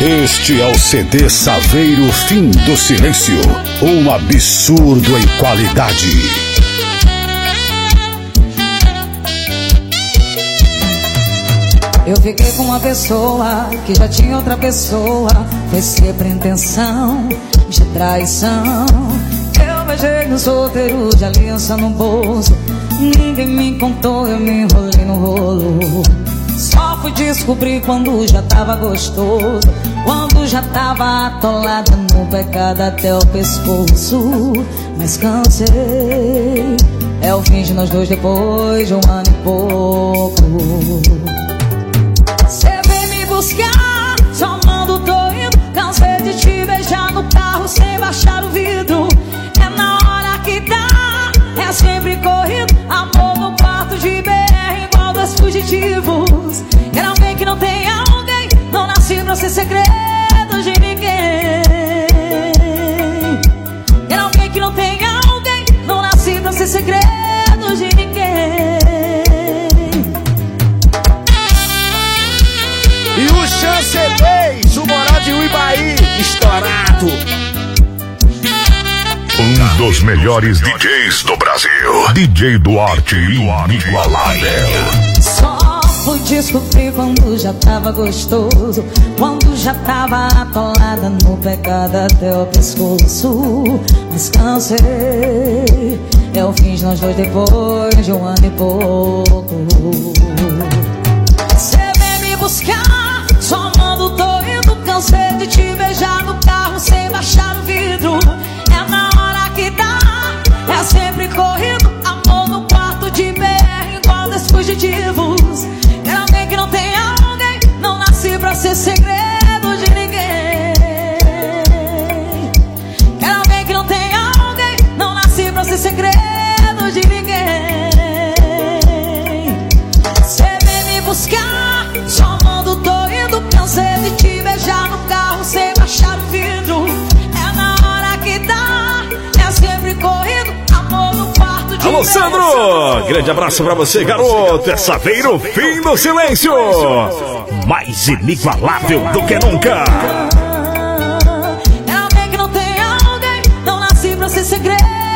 Este é o CD Saveiro Fim do Silêncio, um absurdo em qualidade. Eu fiquei com uma pessoa que já tinha outra pessoa. Foi sempre intenção de traição. Eu beijei no solteiro de aliança no bolso. Ninguém me contou, eu me enrolei no rolo. Só fui descobrir quando já tava gostoso, quando já tava atolada no pecado até o pescoço. Mas cansei, é o fim de nós dois depois de um ano e pouco. Cê vem me buscar, só mando tô indo. Cansei de te beijar no carro sem baixar o vidro. É na hora que dá, é sempre corrido. Amor no quarto de BR igual dois fugitivos. Quero alguém que não tenha alguém, não nasci pra ser segredo de ninguém. Quero alguém que não tenha alguém, não nasci pra ser segredo de ninguém. E o Chancelês, o Moral de Uibaí, estourado. Um dos melhores DJs do Brasil, DJ Duarte inigualável. Só fui descobrir quando já tava gostoso, quando já tava atolada no pecado até o pescoço. Mas cansei, é o fim de nós dois depois de um ano e pouco. Cê vem me buscar, só mando tô indo. Cansei de te beijar no carro sem baixar o vidro. É na hora que dá, é sempre corrido. Amor no quarto de BR igual dois fugitivos. Quero alguém que não tenha alguém, não nasci pra ser segredo de ninguém. Quero alguém que não tenha alguém, não nasci pra ser segredo de ninguém. Cê vem me buscar, só mando tô indo. Cansei de te beijar no carro sem baixar o vidro. É na hora que dá, é sempre corrido. Amor no quarto de Alô, Sandro! Grande abraço pra você, garoto! É Saveiro Fim do Silêncio! Mais inigualável do que nunca! É alguém que não tenha alguém, não nasci pra ser segredo